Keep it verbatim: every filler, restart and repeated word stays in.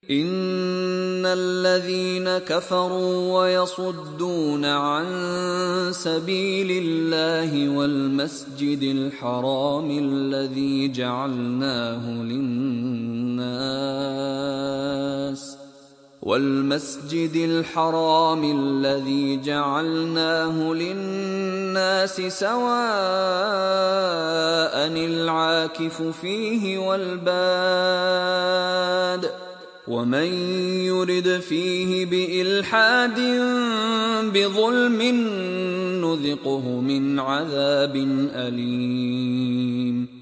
إن الذين كفروا ويصدون عن سبيل الله والمسجد الحرام الذي جعلناه للناس والمسجد الحرام الذي جعلناه للناس سواء العاكف فيه والباد ومن يرد فيه بإلحاد بظلم نذقه من عذاب أليم